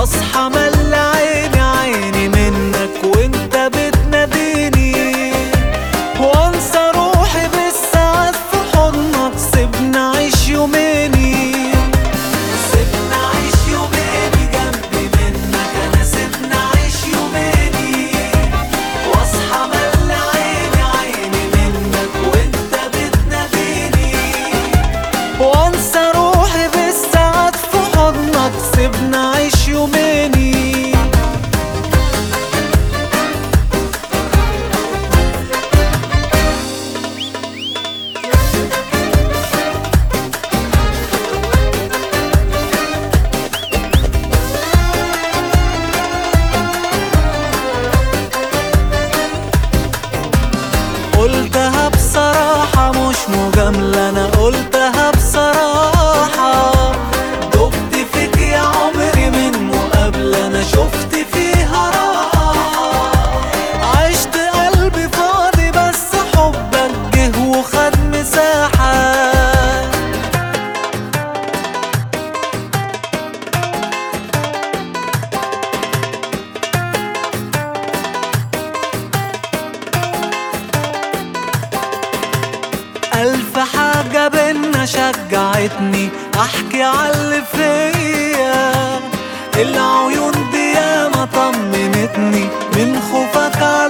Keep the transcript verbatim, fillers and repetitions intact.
واصحى ملي عيني عيني منك وانت بتناديني، وانسى روحي بالساعات في حضنك. سيبني اعيش يوميني، سيبني اعيش يوميني جنبي منك انا. سيبني اعيش يوميني واصحى ملي عيني عيني منك وانت بتناديني، وانسى روحي بالساعات في حضنك. سيبني اعيش يوميني. قلتها بصراحة مش مجاملة، أنا قلتها بصراحة. دبت فيك يا عمري من مقابلة، أنا شفت فيها راحة. عشت قلبي فاضي بس حبك جه وخد مساحة. ألف حاجة بينا شجعتني أحكي عاللي فيا. العيون دي ياما طمنتني من خوفك.